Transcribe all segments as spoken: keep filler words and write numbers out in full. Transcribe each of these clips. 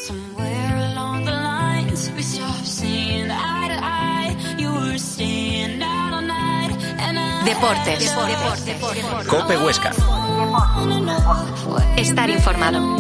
Deportes. COPE Huesca. Estar informado.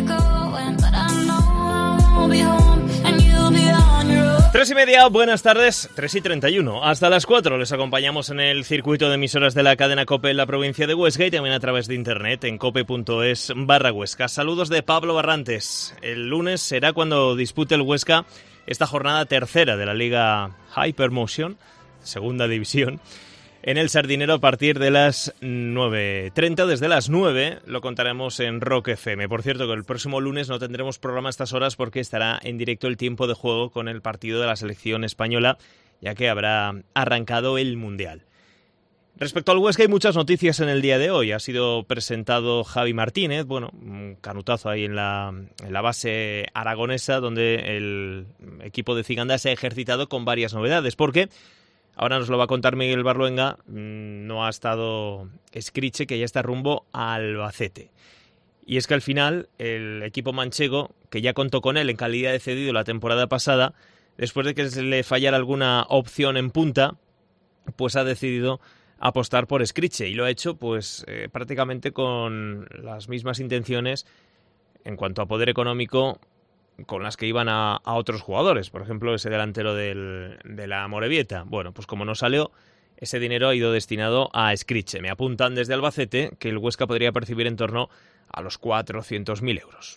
Tres y media, buenas tardes, tres y treinta y uno. Hasta las cuatro les acompañamos en el circuito de emisoras de la cadena COPE en la provincia de Huesca y también a través de internet en cope.es barra Huesca. Saludos de Pablo Barrantes. El lunes será cuando dispute el Huesca esta jornada tercera de la Liga Hypermotion, segunda división, en el Sardinero a partir de las nueve treinta. Desde las nueve lo contaremos en Rock F M. Por cierto, que el próximo lunes no tendremos programa a estas horas porque estará en directo el tiempo de juego con el partido de la selección española, ya que habrá arrancado el Mundial. Respecto al Huesca hay muchas noticias en el día de hoy. Ha sido presentado Javi Martínez, bueno, un canutazo ahí en la, en la base aragonesa, donde el equipo de Ciganda se ha ejercitado con varias novedades, porque ahora nos lo va a contar Miguel Barluenga, no ha estado Escriche, que ya está rumbo a Albacete. Y es que al final el equipo manchego, que ya contó con él en calidad de cedido la temporada pasada, después de que se le fallara alguna opción en punta, pues ha decidido apostar por Escriche y lo ha hecho pues eh, prácticamente con las mismas intenciones en cuanto a poder económico con las que iban a, a otros jugadores, por ejemplo ese delantero del, de la Amorebieta. Bueno, pues como no salió, ese dinero ha ido destinado a Escriche. Me apuntan desde Albacete que el Huesca podría percibir en torno a los cuatrocientos mil euros.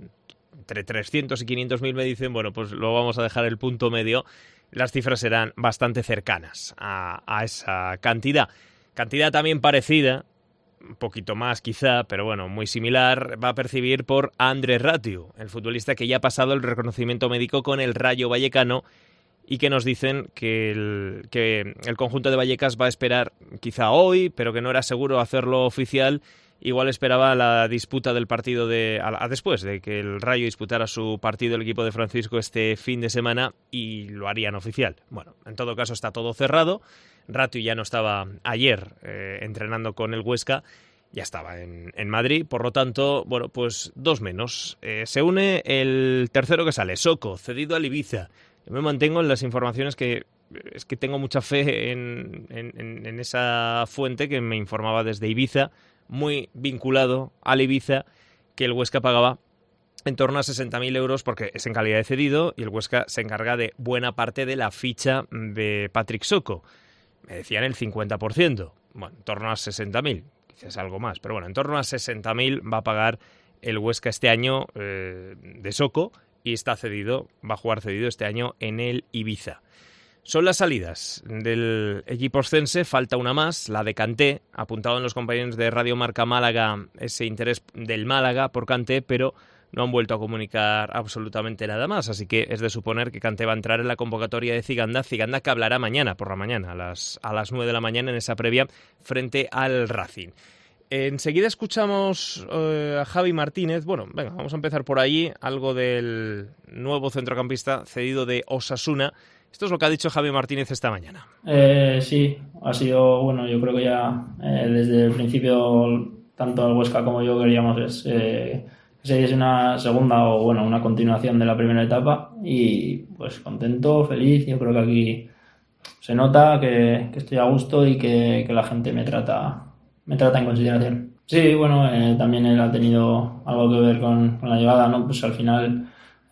Entre trescientos y quinientos mil me dicen, bueno, pues lo vamos a dejar el punto medio. Las cifras serán bastante cercanas a, a esa cantidad. Cantidad también parecida, un poquito más quizá, pero bueno, muy similar, va a percibir por Andrés Ratiu, el futbolista que ya ha pasado el reconocimiento médico con el Rayo Vallecano y que nos dicen que el, que el conjunto de Vallecas va a esperar quizá hoy, pero que no era seguro hacerlo oficial. Igual esperaba la disputa del partido de a, a después de que el Rayo disputara su partido el equipo de Francisco este fin de semana y lo harían oficial. Bueno, en todo caso está todo cerrado. Ratiu ya no estaba ayer eh, entrenando con el Huesca, ya estaba en, en Madrid, por lo tanto, bueno, pues dos menos. Eh, se une el tercero que sale, Soko, cedido al Ibiza. Yo me mantengo en las informaciones que es que tengo mucha fe en, en, en esa fuente que me informaba desde Ibiza, muy vinculado al Ibiza, que el Huesca pagaba en torno a sesenta mil euros porque es en calidad de cedido y el Huesca se encarga de buena parte de la ficha de Patrick Soko. Me decían el cincuenta por ciento, bueno, en torno a sesenta mil, quizás algo más, pero bueno, en torno a sesenta mil va a pagar el Huesca este año eh, de Soko y está cedido, va a jugar cedido este año en el Ibiza. Son las salidas del equipo oscense, falta una más, la de Kanté, apuntado en los compañeros de Radio Marca Málaga ese interés del Málaga por Kanté, pero no han vuelto a comunicar absolutamente nada más, así que es de suponer que Kanté va a entrar en la convocatoria de Ciganda, Ciganda que hablará mañana por la mañana, a las, a las nueve de la mañana en esa previa frente al Racing. Enseguida escuchamos eh, a Javi Martínez. Bueno, venga, vamos a empezar por ahí, algo del nuevo centrocampista cedido de Osasuna. Esto es lo que ha dicho Javi Martínez esta mañana. Eh, sí, ha sido, bueno, yo creo que ya eh, desde el principio tanto el Huesca como yo queríamos es, eh, que se diese una segunda o bueno, una continuación de la primera etapa y pues contento, feliz. Yo creo que aquí se nota que, que estoy a gusto y que, que la gente me trata, me trata en consideración. Sí, bueno, eh, también él ha tenido algo que ver con, con la llegada, ¿no? Pues al final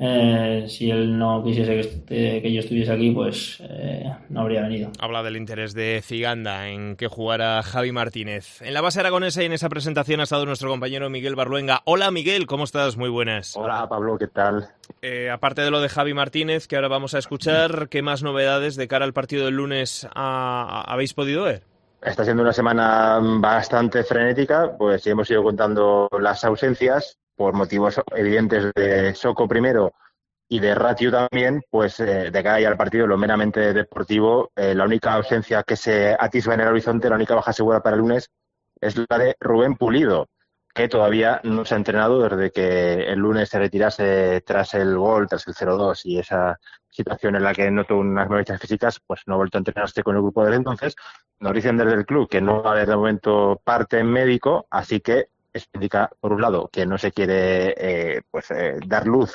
Eh, si él no quisiese que, este, que yo estuviese aquí, pues eh, no habría venido. Habla del interés de Ciganda en que jugara Javi Martínez. En la base aragonesa y en esa presentación ha estado nuestro compañero Miguel Barluenga. Hola Miguel, ¿cómo estás? Muy buenas. Hola Pablo, ¿qué tal? Eh, aparte de lo de Javi Martínez, que ahora vamos a escuchar, ¿qué más novedades de cara al partido del lunes a, a, habéis podido ver? Está siendo una semana bastante frenética, pues sí hemos ido contando las ausencias por motivos evidentes de Soko primero y de Ratiu también, pues eh, de cara ya al partido, lo meramente deportivo, eh, la única ausencia que se atisba en el horizonte, la única baja segura para el lunes, es la de Rubén Pulido, que todavía no se ha entrenado desde que el lunes se retirase tras el gol, tras el cero dos y esa situación en la que notó unas molestias físicas, pues no ha vuelto a entrenarse con el grupo desde entonces. Nos dicen desde el club que no va a haber de momento parte médico, así que esto indica, por un lado, que no se quiere eh, pues eh, dar luz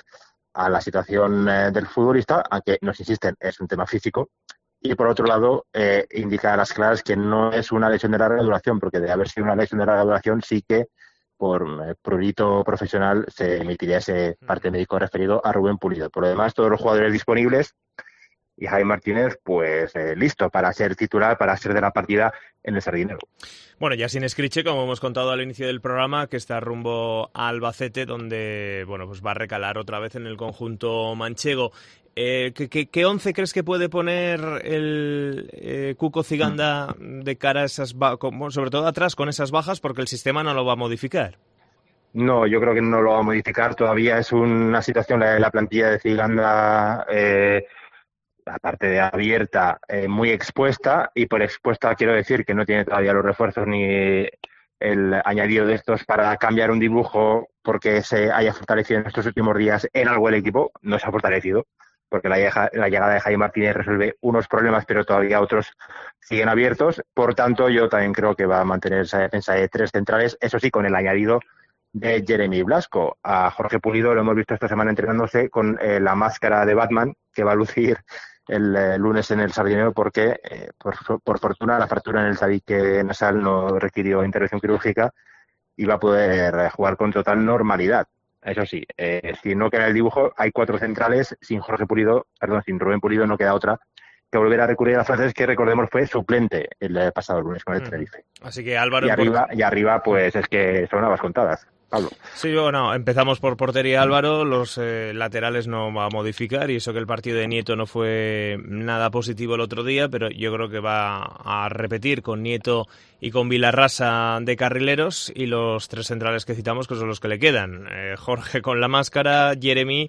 a la situación eh, del futbolista, aunque nos insisten, es un tema físico. Y por otro lado, eh, indica a las claras que no es una lesión de larga duración, porque de haber sido una lesión de larga duración sí que por eh, prurito profesional se emitiría ese parte médico referido a Rubén Pulido. Por lo demás, todos los jugadores disponibles y Javi Martínez, pues eh, listo para ser titular, para ser de la partida en el Sardinero. Bueno, ya sin Escriche, como hemos contado al inicio del programa, que está rumbo a Albacete, donde bueno, pues va a recalar otra vez en el conjunto manchego. Eh, ¿qué, qué, ¿Qué once crees que puede poner el eh, Cuco Ciganda de cara a esas, ba- sobre todo atrás, con esas bajas, porque el sistema no lo va a modificar? No, yo creo que no lo va a modificar. Todavía es una situación, la, la plantilla de Ciganda, eh, aparte de abierta, eh, muy expuesta, y por expuesta quiero decir que no tiene todavía los refuerzos ni el añadido de estos para cambiar un dibujo porque se haya fortalecido en estos últimos días en algo el equipo. No se ha fortalecido, porque la, la llegada de Jaime Martínez resuelve unos problemas, pero todavía otros siguen abiertos. Por tanto, yo también creo que va a mantener esa defensa de tres centrales, eso sí, con el añadido de Jeremy Blasco. A Jorge Pulido lo hemos visto esta semana entrenándose con eh, la máscara de Batman que va a lucir el eh, lunes en el Sardinero, porque eh, por, por fortuna la fractura en el tabique nasal no requirió intervención quirúrgica y va a poder eh, jugar con total normalidad. Eso sí, eh, si no queda el dibujo, hay cuatro centrales. Sin Jorge Pulido, perdón, sin Rubén Pulido no queda otra que volver a recurrir a francés, que recordemos fue suplente el pasado lunes con el Tenerife. Así que Álvaro... Y arriba, y arriba, pues es que son habas contadas. Pablo. Sí, bueno, empezamos por portería Álvaro, los eh, laterales no va a modificar, y eso que el partido de Nieto no fue nada positivo el otro día, pero yo creo que va a repetir con Nieto y con Vilarrasa de carrileros, y los tres centrales que citamos, que son los que le quedan. Eh, Jorge con la máscara, Jeremy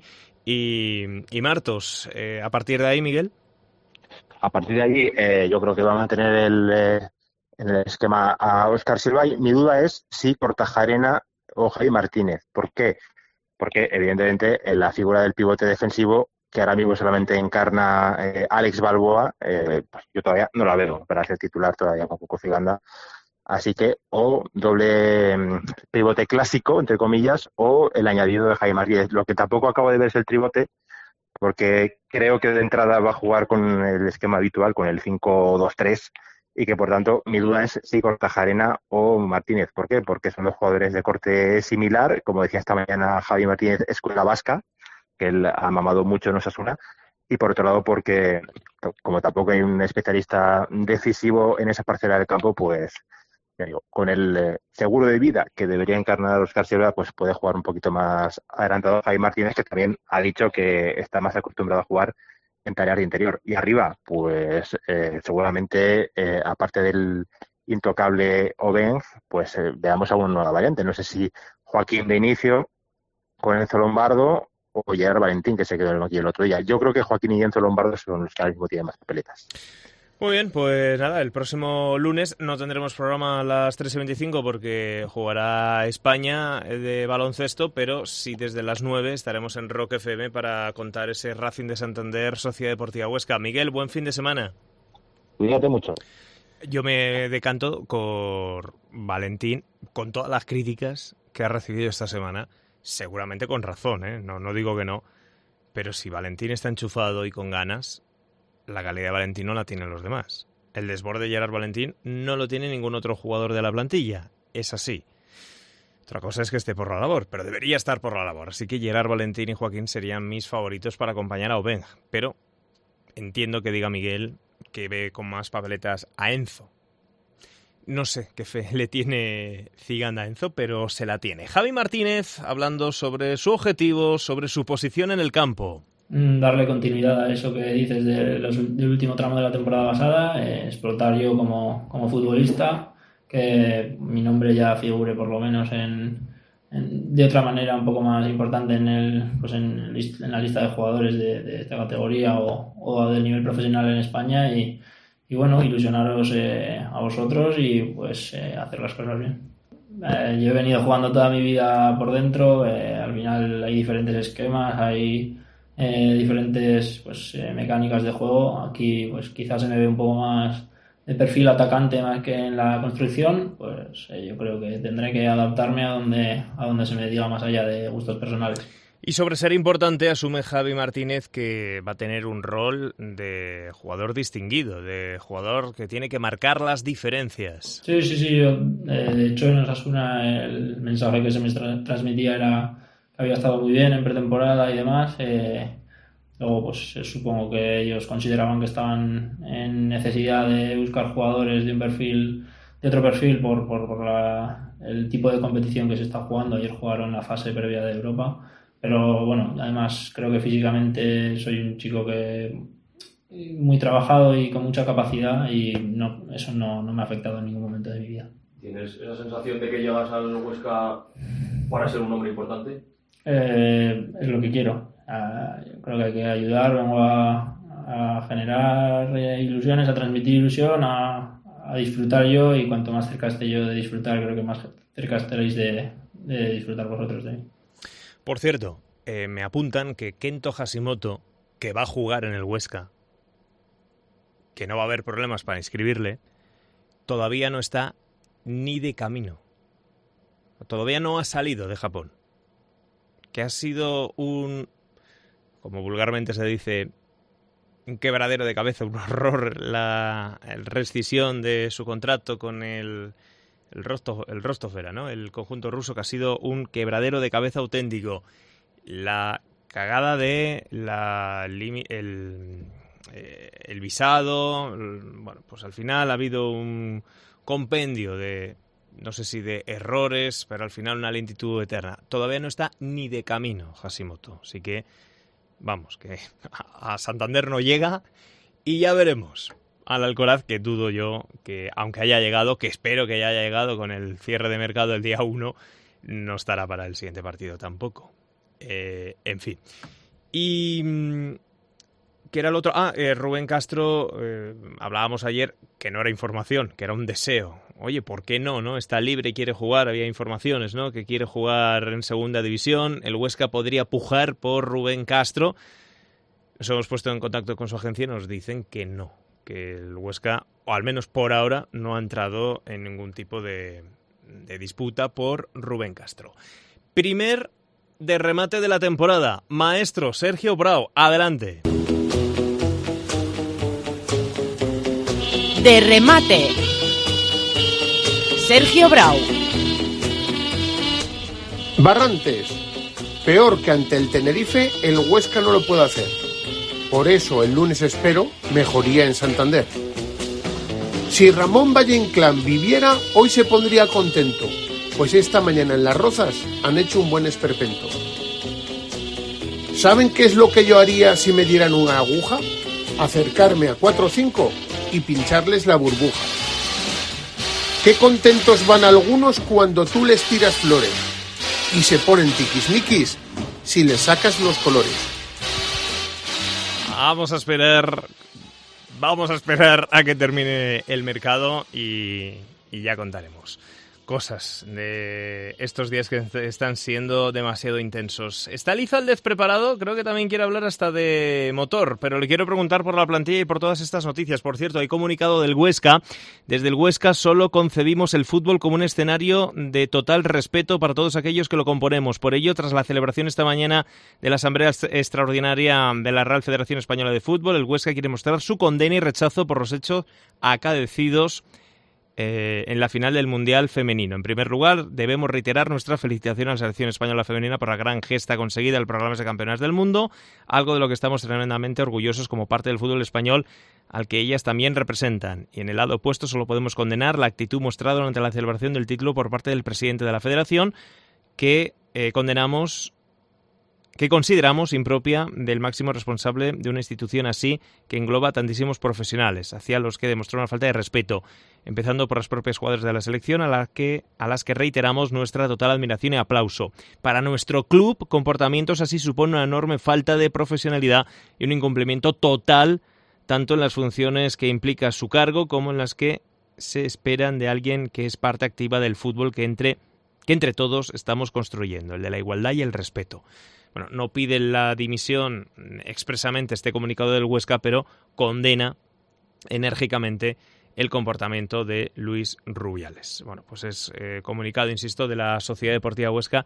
y, y Martos. Eh, a partir de ahí, Miguel. A partir de ahí, eh, yo creo que va a mantener el, eh, el esquema a Óscar Silva, y mi duda es si Kortajarena o Javi Martínez. ¿Por qué? Porque, evidentemente, en la figura del pivote defensivo, que ahora mismo solamente encarna eh, Alex Balboa, eh, pues yo todavía no la veo para ser titular todavía con Cuco Ciganda. Así que, o doble mm, pivote clásico, entre comillas, o el añadido de Javi Martínez. Lo que tampoco acabo de ver es el tribote, porque creo que de entrada va a jugar con el esquema habitual, con el cinco dos tres, y que por tanto mi duda es si Kortajarena o Martínez. ¿Por qué? Porque son dos jugadores de corte similar. Como decía esta mañana Javi Martínez, escuela vasca, que él ha mamado mucho en Osasuna, y por otro lado porque como tampoco hay un especialista decisivo en esa parcela del campo, pues ya digo, con el eh, seguro de vida que debería encarnar Óscar Silva, pues puede jugar un poquito más adelantado Javi Martínez, que también ha dicho que está más acostumbrado a jugar en tareas de interior. Y arriba, pues eh, seguramente, eh, aparte del intocable Obenz, pues eh, veamos alguna nueva variante. No sé si Joaquín de inicio con Enzo Lombardo o Gerard Valentín, que se quedó en el banquillo el otro día. Yo creo que Joaquín y Enzo Lombardo son los que ahora mismo tienen más papeletas. Muy bien, pues nada, el próximo lunes no tendremos programa a las tres y veinticinco porque jugará España de baloncesto, pero sí desde las nueve estaremos en Rock F M para contar ese Racing de Santander, Sociedad Deportiva Huesca. Miguel, buen fin de semana. Cuídate mucho. Yo me decanto por Valentín, con todas las críticas que ha recibido esta semana, seguramente con razón, ¿eh? No, no digo que no, pero si Valentín está enchufado y con ganas, la calidad de Valentín no la tienen los demás. El desborde de Gerard Valentín no lo tiene ningún otro jugador de la plantilla. Es así. Otra cosa es que esté por la labor, pero debería estar por la labor. Así que Gerard Valentín y Joaquín serían mis favoritos para acompañar a Obenz. Pero entiendo que diga Miguel que ve con más papeletas a Enzo. No sé qué fe le tiene Ciganda a Enzo, pero se la tiene. Javi Martínez hablando sobre su objetivo, sobre su posición en el campo. Darle continuidad a eso que dices de los, del último tramo de la temporada pasada, eh, explotar yo como, como futbolista, que mi nombre ya figure por lo menos en, en de otra manera un poco más importante en el pues en, en la lista de jugadores de, de esta categoría o, o del nivel profesional en España, y, y bueno, ilusionaros eh, a vosotros y pues eh, hacer las cosas bien. Eh, yo he venido jugando toda mi vida por dentro, eh, al final hay diferentes esquemas, hay Eh, diferentes pues eh, mecánicas de juego. Aquí pues quizás se me ve un poco más de perfil atacante más que en la construcción. Pues eh, yo creo que tendré que adaptarme a donde a donde se me diga, más allá de gustos personales. Y sobre ser importante, asume Javi Martínez que va a tener un rol de jugador distinguido, de jugador que tiene que marcar las diferencias. Sí, sí, sí. Yo, eh, de hecho, en Osasuna el mensaje que se me tra- transmitía era que había estado muy bien en pretemporada y demás. Eh, luego, pues supongo que ellos consideraban que estaban en necesidad de buscar jugadores de un perfil, de otro perfil, por, por, por la, el tipo de competición que se está jugando. Ayer jugaron la fase previa de Europa. Pero bueno, además creo que físicamente soy un chico que muy trabajado y con mucha capacidad y no, eso no, no me ha afectado en ningún momento de mi vida. ¿Tienes esa sensación de que llegas al Huesca para ser un hombre importante? Eh, es lo que quiero. Uh, yo creo que hay que ayudar, vengo a, a generar eh, ilusiones, a transmitir ilusión, a, a disfrutar yo, y cuanto más cerca esté yo de disfrutar, creo que más cerca estaréis de, de disfrutar vosotros de mí. Por cierto, eh, me apuntan que Kento Hashimoto, que va a jugar en el Huesca, que no va a haber problemas para inscribirle, todavía no está ni de camino. Todavía no ha salido de Japón. Que ha sido un, como vulgarmente se dice, un quebradero de cabeza, un horror, la el rescisión de su contrato con el... El Rostov, el Rostov era, ¿no? El conjunto ruso, que ha sido un quebradero de cabeza auténtico. La cagada de la el, eh, el visado. Bueno, pues al final ha habido un compendio de, no sé si de errores, pero al final una lentitud eterna. Todavía no está ni de camino Hashimoto. Así que, vamos, que a Santander no llega y ya veremos. Al Alcoraz, que dudo yo que, aunque haya llegado, que espero que haya llegado con el cierre de mercado el día uno, no estará para el siguiente partido tampoco. Eh, en fin. Y... ¿qué era el otro? Ah, eh, Rubén Castro, eh, hablábamos ayer que no era información, que era un deseo. Oye, ¿por qué no? ¿No? Está libre y quiere jugar, había informaciones, ¿no? Que quiere jugar en segunda división. El Huesca podría pujar por Rubén Castro. Nos hemos puesto en contacto con su agencia y nos dicen que no. Que el Huesca, o al menos por ahora, no ha entrado en ningún tipo de, de disputa por Rubén Castro. Primer de remate de la temporada. Maestro Sergio Brau, adelante. De remate. Sergio Brau. Barrantes. Peor que ante el Tenerife, el Huesca no lo puede hacer. Por eso el lunes espero mejoría en Santander. Si Ramón Valle Inclán viviera, hoy se pondría contento, pues esta mañana en Las Rozas han hecho un buen esperpento. ¿Saben qué es lo que yo haría si me dieran una aguja? Acercarme a cuatro o cinco y pincharles la burbuja. Qué contentos van algunos cuando tú les tiras flores y se ponen tiquismiquis si les sacas los colores. Vamos a esperar, vamos a esperar a que termine el mercado y, y ya contaremos cosas de estos días que están siendo demasiado intensos. ¿Está Lizaldez preparado? Creo que también quiere hablar hasta de motor, pero le quiero preguntar por la plantilla y por todas estas noticias. Por cierto, hay comunicado del Huesca. Desde el Huesca solo concebimos el fútbol como un escenario de total respeto para todos aquellos que lo componemos. Por ello, tras la celebración esta mañana de la Asamblea Extraordinaria de la Real Federación Española de Fútbol, el Huesca quiere mostrar su condena y rechazo por los hechos acaecidos Eh, en la final del Mundial Femenino. En primer lugar, debemos reiterar nuestra felicitación a la selección española femenina por la gran gesta conseguida en el programa de campeonatos del mundo, algo de lo que estamos tremendamente orgullosos como parte del fútbol español al que ellas también representan. Y en el lado opuesto solo podemos condenar la actitud mostrada durante la celebración del título por parte del presidente de la federación, que eh, condenamos que consideramos impropia del máximo responsable de una institución así que engloba tantísimos profesionales, hacia los que demostró una falta de respeto, empezando por las propias jugadoras de la selección a, la que, a las que reiteramos nuestra total admiración y aplauso. Para nuestro club, comportamientos así suponen una enorme falta de profesionalidad y un incumplimiento total, tanto en las funciones que implica su cargo como en las que se esperan de alguien que es parte activa del fútbol que entre, que entre todos estamos construyendo, el de la igualdad y el respeto. Bueno, no pide la dimisión expresamente este comunicado del Huesca, pero condena enérgicamente el comportamiento de Luis Rubiales. Bueno, pues es eh, comunicado, insisto, de la Sociedad Deportiva Huesca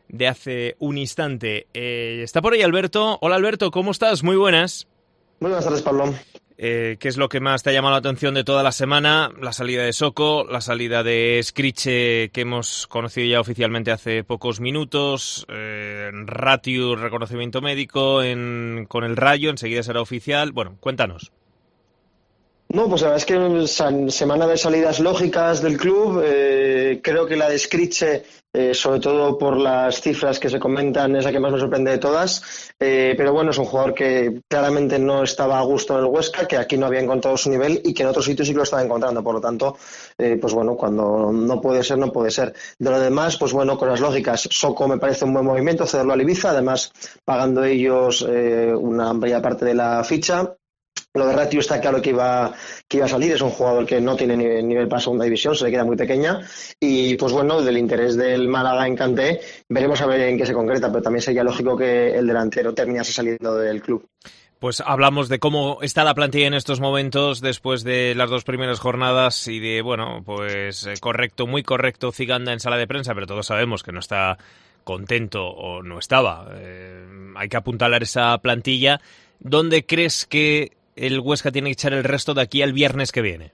de hace un instante. Eh, está por ahí Alberto. Hola Alberto, ¿cómo estás? Muy buenas. Muy buenas tardes, Pablo. Eh, ¿Qué es lo que más te ha llamado la atención de toda la semana? La salida de Soko, la salida de Scriche, que hemos conocido ya oficialmente hace pocos minutos, eh, Ratiu, reconocimiento médico en, con el Rayo, enseguida será oficial. Bueno, cuéntanos. No, pues la verdad es que semana de salidas lógicas del club. Eh, creo que la de Scriche, eh, sobre todo por las cifras que se comentan, es la que más me sorprende de todas. Eh, pero bueno, es un jugador que claramente no estaba a gusto en el Huesca, que aquí no había encontrado su nivel y que en otros sitios sí que lo estaba encontrando. Por lo tanto, eh, pues bueno, cuando no puede ser, no puede ser. De lo demás, pues bueno, con las lógicas, Soko me parece un buen movimiento, cederlo al Ibiza, además pagando ellos eh, una amplia parte de la ficha. Lo de Ratiu está claro que iba, que iba a salir, es un jugador que no tiene nivel, nivel para segunda división, se le queda muy pequeña y pues bueno, del interés del Málaga en Kanté, veremos a ver en qué se concreta, pero también sería lógico que el delantero terminase saliendo del club. Pues hablamos de cómo está la plantilla en estos momentos después de las dos primeras jornadas y de, bueno, pues correcto, muy correcto Ziganda en sala de prensa, pero todos sabemos que no está contento o no estaba. Eh, hay que apuntalar esa plantilla. ¿Dónde crees que el Huesca tiene que echar el resto de aquí al viernes que viene?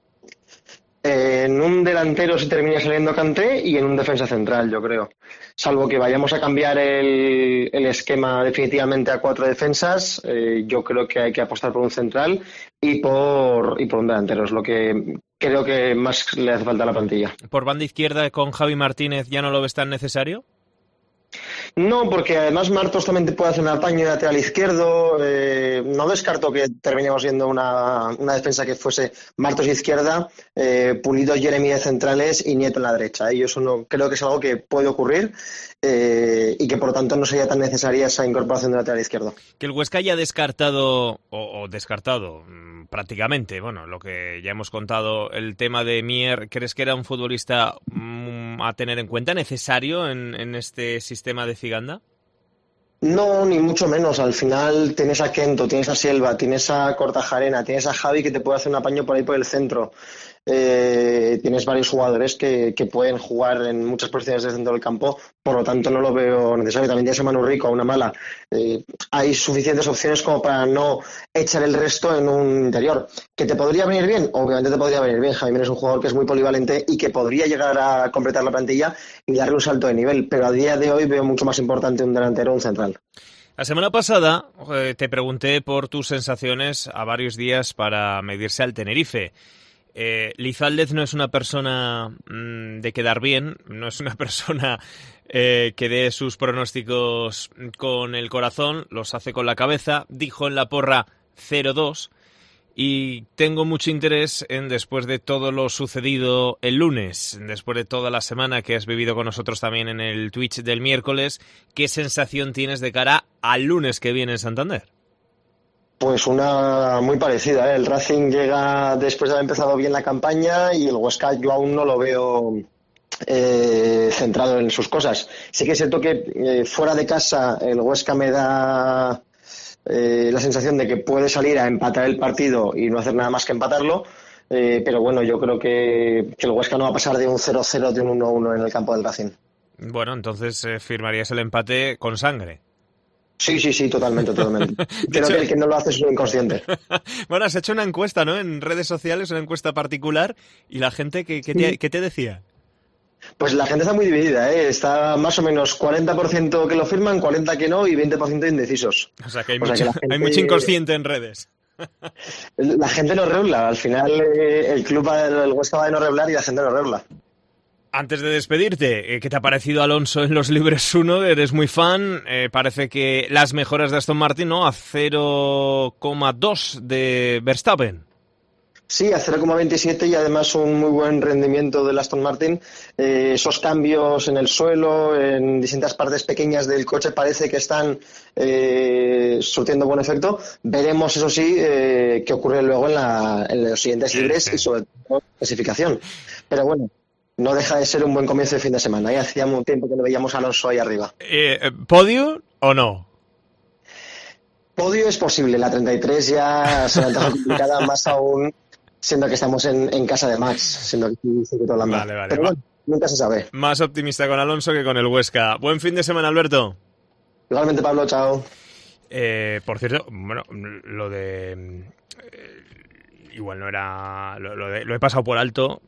Eh, en un delantero se termina saliendo Kanté y en un defensa central, yo creo. Salvo que vayamos a cambiar el, el esquema definitivamente a cuatro defensas, eh, yo creo que hay que apostar por un central y por, y por un delantero. Es lo que creo que más le hace falta a la plantilla. ¿Por banda izquierda con Javi Martínez ya no lo ves tan necesario? No, porque además Martos también te puede hacer un apaño de lateral izquierdo. Eh, no descarto que terminemos viendo una, una defensa que fuese Martos izquierda, eh, Pulido, Jeremy de centrales y Nieto en la derecha. Y eso no, creo que es algo que puede ocurrir eh, y que por lo tanto no sería tan necesaria esa incorporación de lateral izquierdo. Que el Huesca haya descartado, o, o descartado mmm, prácticamente, bueno, lo que ya hemos contado, el tema de Mier, ¿crees que era un futbolista mmm, a tener en cuenta, necesario en, en este sistema de Ziganda? No, ni mucho menos. Al final tienes a Kento, tienes a Silva, tienes a Kortajarena, tienes a Javi que te puede hacer un apaño por ahí por el centro. Eh, tienes varios jugadores que, que pueden jugar en muchas posiciones del centro del campo, por lo tanto no lo veo necesario. También tienes a Manu Rico, a una mala. Eh, hay suficientes opciones como para no echar el resto en un interior. ¿Que te podría venir bien? Obviamente te podría venir bien. Javi es un jugador que es muy polivalente y que podría llegar a completar la plantilla y darle un salto de nivel, pero a día de hoy veo mucho más importante un delantero o un central. La semana pasada eh, te pregunté por tus sensaciones a varios días para medirse al Tenerife. Eh, Lizaldez no es una persona mmm, de quedar bien, no es una persona eh, que dé sus pronósticos con el corazón, los hace con la cabeza. Dijo en la porra cero dos y tengo mucho interés en, después de todo lo sucedido el lunes, después de toda la semana que has vivido con nosotros también en el Twitch del miércoles, ¿qué sensación tienes de cara al lunes que viene en Santander? Pues una muy parecida, ¿eh? El Racing llega después de haber empezado bien la campaña y el Huesca yo aún no lo veo eh, centrado en sus cosas. Sí que es cierto que eh, fuera de casa el Huesca me da eh, la sensación de que puede salir a empatar el partido y no hacer nada más que empatarlo, eh, pero bueno, yo creo que, que el Huesca no va a pasar de un cero cero, de un uno uno en el campo del Racing. Bueno, entonces eh, firmarías el empate con sangre. Sí, sí, sí, totalmente, totalmente. Creo hecho, que el que no lo hace es un inconsciente. Bueno, has hecho una encuesta, ¿no? En redes sociales, una encuesta particular, y la gente, ¿qué, qué, te, qué te decía? Pues la gente está muy dividida, ¿eh? Está más o menos cuarenta por ciento que lo firman, cuarenta por ciento que no y veinte por ciento indecisos. O sea que hay, o mucho, sea que gente, hay mucho inconsciente en redes. La gente no rebla, al final eh, el club, el Huesca va de no reblar y la gente no rebla. Antes de despedirte, ¿qué te ha parecido Alonso en los Libres uno? Eres muy fan, eh, parece que las mejoras de Aston Martin, ¿no? A cero coma dos de Verstappen. Sí, a cero coma veintisiete y además un muy buen rendimiento del Aston Martin. Eh, esos cambios en el suelo, en distintas partes pequeñas del coche parece que están eh, surtiendo buen efecto. Veremos, eso sí, eh, qué ocurre luego en, la, en los siguientes libres sí, sí. y sobre todo clasificación. Pero bueno, no deja de ser un buen comienzo de fin de semana. Ya hacía un tiempo que no veíamos a Alonso ahí arriba. Eh, ¿Podio o no? Podio es posible. La treinta y tres ya se la complicada, más aún siendo que estamos en, en casa de Max, siendo que sí, sí que todo la Vale, vale. Pero bueno, nunca se sabe. Más optimista con Alonso que con el Huesca. Buen fin de semana, Alberto. Igualmente, Pablo, chao. Eh, por cierto, bueno, lo de... Eh, igual no era... Lo, lo, de, lo he pasado por alto,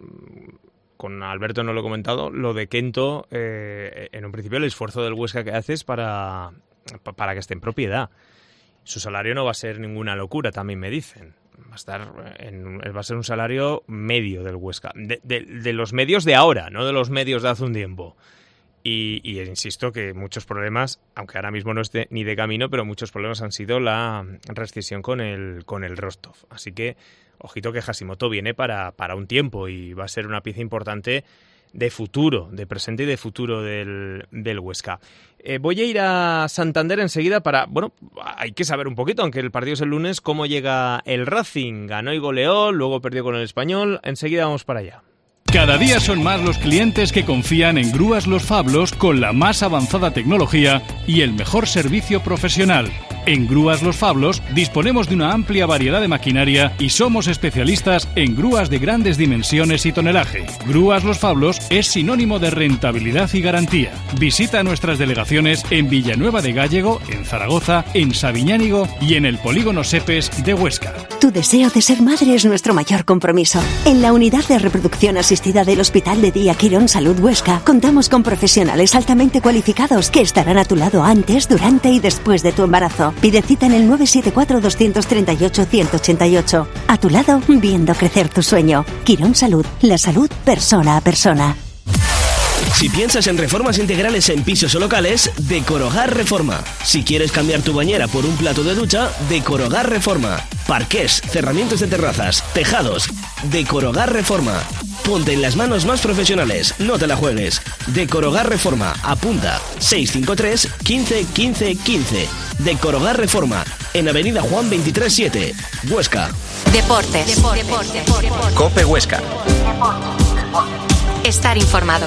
con Alberto no lo he comentado, lo de Kento, eh, en un principio el esfuerzo del Huesca que hace es para, para que esté en propiedad. Su salario no va a ser ninguna locura, también me dicen. Va a estar en, va a ser un salario medio del Huesca. De, de, de los medios de ahora, no de los medios de hace un tiempo. Y, y insisto que muchos problemas, aunque ahora mismo no esté ni de camino, pero muchos problemas han sido la rescisión con el, con el Rostov. Así que, ojito que Hashimoto viene para, para un tiempo y va a ser una pieza importante de futuro, de presente y de futuro del, del Huesca. Eh, voy a ir a Santander enseguida para, bueno, hay que saber un poquito, aunque el partido es el lunes, cómo llega el Racing. Ganó y goleó, luego perdió con el Español. Enseguida vamos para allá. Cada día son más los clientes que confían en Grúas Los Fablos con la más avanzada tecnología y el mejor servicio profesional. En Grúas Los Fablos disponemos de una amplia variedad de maquinaria y somos especialistas en grúas de grandes dimensiones y tonelaje. Grúas Los Fablos es sinónimo de rentabilidad y garantía. Visita nuestras delegaciones en Villanueva de Gállego, en Zaragoza, en Sabiñánigo y en el Polígono Sepes de Huesca. Tu deseo de ser madre es nuestro mayor compromiso. En la unidad de reproducción asistida del Hospital de Día Quirón Salud Huesca contamos con profesionales altamente cualificados que estarán a tu lado antes, durante y después de tu embarazo. Pide cita en el nueve siete cuatro, dos tres ocho, uno ocho ocho. A tu lado, viendo crecer tu sueño. Quirón Salud, la salud persona a persona. Si piensas en reformas integrales en pisos o locales, Decorogar Reforma. Si quieres cambiar tu bañera por un plato de ducha, Decorogar Reforma. Parqués, cerramientos de terrazas, tejados, Decorogar Reforma. Ponte en las manos más profesionales, no te la juegues. Decorogar Reforma, apunta seis cinco tres, quince, quince, quince. Decorogar Reforma, en Avenida Juan veintitrés siete, Huesca. Deportes. Deportes. Deportes. Cope Huesca. Estar informado.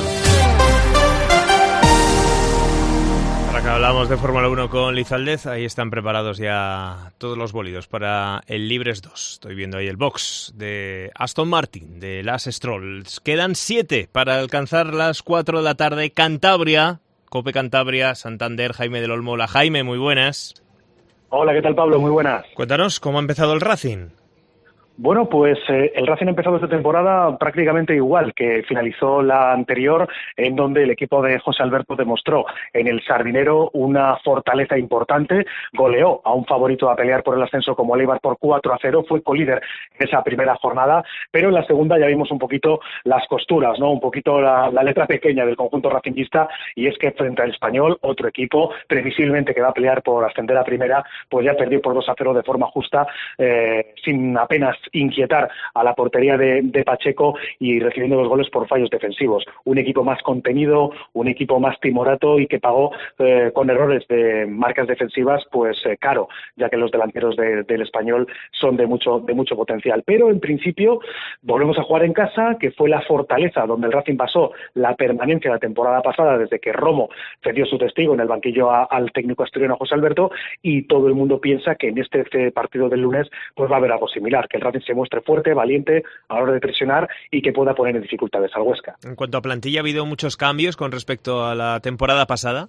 Ahora que hablamos de Fórmula uno con Lizaldez, ahí están preparados ya todos los bólidos para el Libres dos. Estoy viendo ahí el box de Aston Martin, de Lance Stroll. Quedan siete para alcanzar las cuatro de la tarde. Cantabria, Cope Cantabria, Santander, Jaime del Olmo. Hola Jaime, muy buenas. Hola, ¿qué tal Pablo? Muy buenas. Cuéntanos, ¿cómo ha empezado el Racing? Bueno, pues eh, el Racing ha empezado esta temporada prácticamente igual que finalizó la anterior, en donde el equipo de José Alberto demostró en el Sardinero una fortaleza importante, goleó a un favorito a pelear por el ascenso como el Eibar por cuatro a cero, fue colíder en esa primera jornada, pero en la segunda ya vimos un poquito las costuras, ¿no? Un poquito la, la letra pequeña del conjunto racingista, y es que frente al Español, otro equipo previsiblemente que va a pelear por ascender a primera, pues ya perdió por dos a cero de forma justa, eh, sin apenas inquietar a la portería de, de Pacheco y recibiendo los goles por fallos defensivos. Un equipo más contenido, un equipo más timorato y que pagó eh, con errores de marcas defensivas pues eh, caro, ya que los delanteros de, del Español son de mucho de mucho potencial. Pero en principio volvemos a jugar en casa, que fue la fortaleza donde el Racing pasó la permanencia la temporada pasada desde que Romo cedió su testigo en el banquillo a, al técnico asturiano José Alberto, y todo el mundo piensa que en este, este partido del lunes pues va a haber algo similar, que el Racing se muestre fuerte, valiente a la hora de presionar y que pueda poner en dificultades al Huesca. En cuanto a plantilla, ¿ha habido muchos cambios con respecto a la temporada pasada?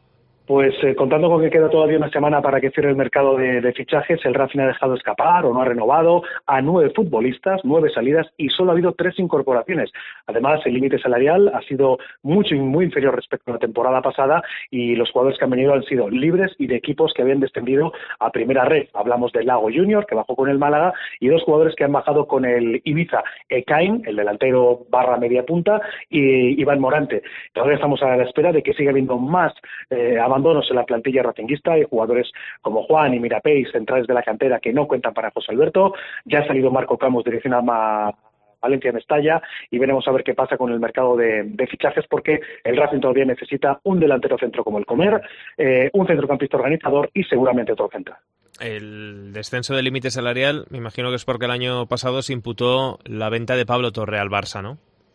Pues eh, contando con que queda todavía una semana para que cierre el mercado de, de fichajes, el Racing ha dejado escapar o no ha renovado a nueve futbolistas, nueve salidas y solo ha habido tres incorporaciones. Además, el límite salarial ha sido mucho y muy inferior respecto a la temporada pasada, y los jugadores que han venido han sido libres y de equipos que habían descendido a primera red. Hablamos del Lago Junior, que bajó con el Málaga, y dos jugadores que han bajado con el Ibiza, Ekain, el delantero barra media punta, y Iván Morante. Todavía estamos a la espera de que siga habiendo más eh, abandonos en la plantilla racinguista. Hay jugadores como Juan y Mirapey, centrales de la cantera, que no cuentan para José Alberto. Ya ha salido Marco Camus, dirección a Valencia Mestalla, y veremos a ver qué pasa con el mercado de, de fichajes, porque el Racing todavía necesita un delantero centro como el Comer, eh, un centrocampista organizador y seguramente otro central. El descenso del límite salarial, me imagino que es porque el año pasado se imputó la venta de Pablo Torre al Barça, ¿no?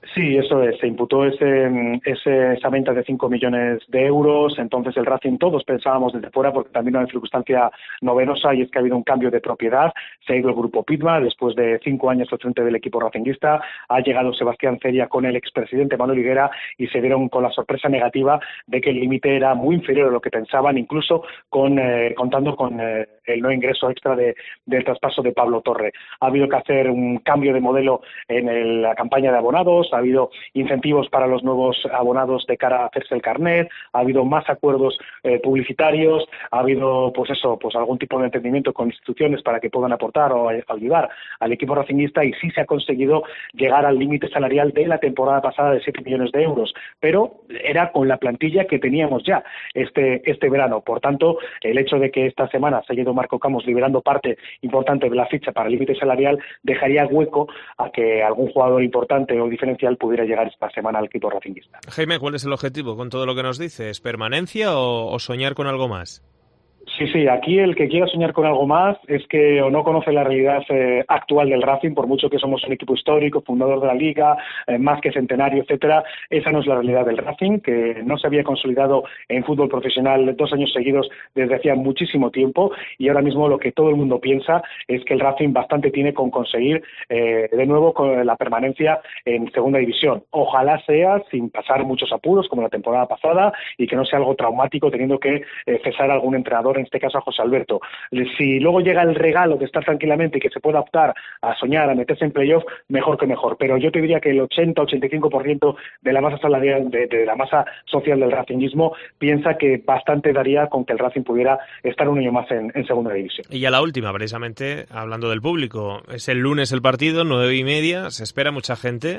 Sí, eso es. Se imputó ese, ese, esa venta de cinco millones de euros. Entonces el Racing, todos pensábamos desde fuera, porque también hay una circunstancia novedosa, y es que ha habido un cambio de propiedad. Se ha ido el grupo Pitma después de cinco años al frente del equipo racinguista. Ha llegado Sebastián Ceria con el expresidente Manuel Higuera y se dieron con la sorpresa negativa de que el límite era muy inferior a lo que pensaban, incluso con eh, contando con eh, el no ingreso extra de, del traspaso de Pablo Torre. Ha habido que hacer un cambio de modelo en el, la campaña de abonados. Ha habido incentivos para los nuevos abonados de cara a hacerse el carnet, ha habido más acuerdos eh, publicitarios, ha habido pues eso, pues algún tipo de entendimiento con instituciones para que puedan aportar o ayudar al equipo racinguista, y sí se ha conseguido llegar al límite salarial de la temporada pasada de siete millones de euros, pero era con la plantilla que teníamos ya este este verano. Por tanto, el hecho de que esta semana se haya ido Marco Camus liberando parte importante de la ficha para el límite salarial dejaría hueco a que algún jugador importante o diferencial pudiera llegar esta semana al equipo racinguista. Jaime, ¿cuál es el objetivo con todo lo que nos dices? ¿Permanencia o, o soñar con algo más? Sí, sí, aquí el que quiera soñar con algo más es que o no conoce la realidad eh, actual del Racing, por mucho que somos un equipo histórico, fundador de la Liga, eh, más que centenario, etcétera. Esa no es la realidad del Racing, que no se había consolidado en fútbol profesional dos años seguidos desde hacía muchísimo tiempo, y ahora mismo lo que todo el mundo piensa es que el Racing bastante tiene con conseguir eh, de nuevo con la permanencia en segunda división. Ojalá sea sin pasar muchos apuros como la temporada pasada, y que no sea algo traumático teniendo que eh, cesar a algún entrenador, en este caso a José Alberto. Si luego llega el regalo de estar tranquilamente y que se pueda optar a soñar, a meterse en playoff, mejor que mejor. Pero yo te diría que el ochenta a ochenta y cinco por ciento de la masa salarial, de, de la masa social del racingismo piensa que bastante daría con que el Racing pudiera estar un año más en, en segunda división. Y ya la última, precisamente, hablando del público. Es el lunes el partido, nueve y media, se espera mucha gente.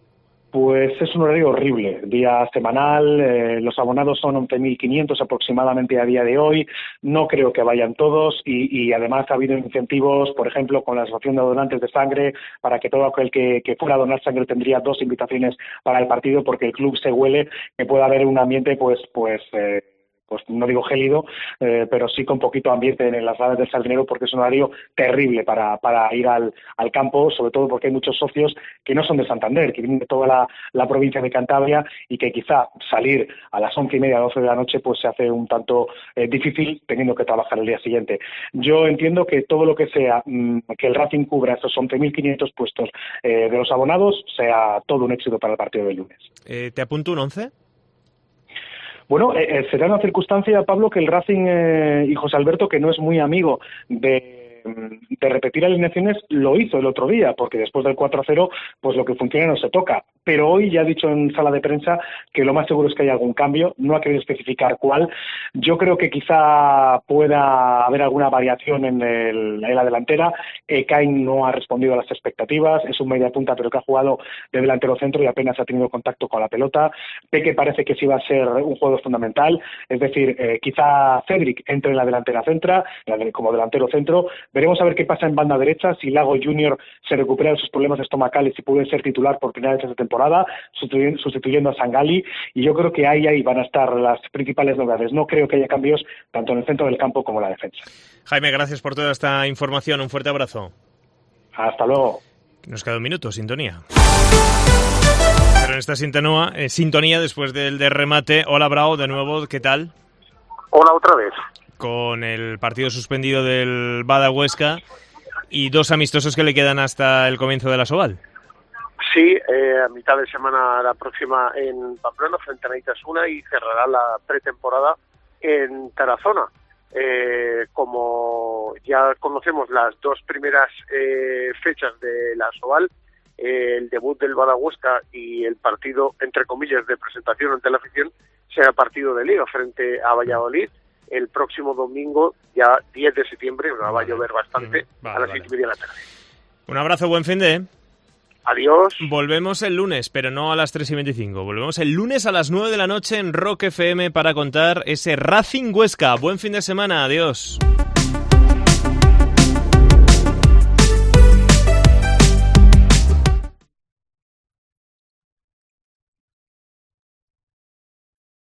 Pues es un horario horrible, día semanal, eh, los abonados son once mil quinientos aproximadamente a día de hoy, no creo que vayan todos, y, y además ha habido incentivos, por ejemplo, con la Asociación de Donantes de Sangre, para que todo aquel que, que fuera a donar sangre tendría dos invitaciones para el partido, porque el club se huele que pueda haber un ambiente, pues, pues eh, pues no digo gélido, eh, pero sí con poquito ambiente en las gradas del Sardinero, porque es un horario terrible para, para ir al, al campo, sobre todo porque hay muchos socios que no son de Santander, que vienen de toda la, la provincia de Cantabria, y que quizá salir a las once y media, doce de la noche, pues se hace un tanto eh, difícil teniendo que trabajar el día siguiente. Yo entiendo que todo lo que sea mmm, que el Racing cubra estos once mil quinientos puestos eh, de los abonados sea todo un éxito para el partido del lunes. Eh, ¿Te apunto un once? Bueno, eh, será una circunstancia, Pablo, que el Racing eh, y José Alberto, que no es muy amigo de, de repetir alineaciones, lo hizo el otro día, porque después del cuatro a cero, pues lo que funciona no se toca. Pero hoy ya ha dicho en sala de prensa que lo más seguro es que haya algún cambio, no ha querido especificar cuál. Yo creo que quizá pueda haber alguna variación en, el, en la delantera. Ekain no ha respondido a las expectativas, es un media punta pero que ha jugado de delantero centro y apenas ha tenido contacto con la pelota. Peque parece que sí va a ser un jugador fundamental, es decir, eh, quizá Cedric entre en la delantera centra, como delantero centro. Veremos a ver qué pasa en banda derecha, si Lago Junior se recupera de sus problemas estomacales y puede ser titular por primera vez esta temporada, sustituyendo, sustituyendo a Sangali, y yo creo que ahí, ahí van a estar las principales novedades. No creo que haya cambios tanto en el centro del campo como en la defensa. Jaime, gracias por toda esta información, un fuerte abrazo. Hasta luego. Nos queda un minuto, sintonía. Pero en esta sintonía, eh, sintonía después del de remate, hola Bravo, de nuevo, ¿qué tal? Hola otra vez. Con el partido suspendido del Bada Huesca y dos amistosos que le quedan hasta el comienzo de la Soval. Sí, eh, a mitad de semana la próxima en Pamplona frente a Neitasuna, y cerrará la pretemporada en Tarazona. Eh, como ya conocemos las dos primeras eh, fechas de la Soval, eh, el debut del Bada Huesca y el partido, entre comillas, de presentación ante la afición, será partido de Liga frente a Valladolid el próximo domingo, ya diez de septiembre, va vale. a llover bastante, vale, a las vale. siete y media de la tarde. Un abrazo, buen fin de... Adiós. Volvemos el lunes, pero no a las tres y veinticinco. Volvemos el lunes a las nueve de la noche en Rock F M para contar ese Racing Huesca. Buen fin de semana, adiós.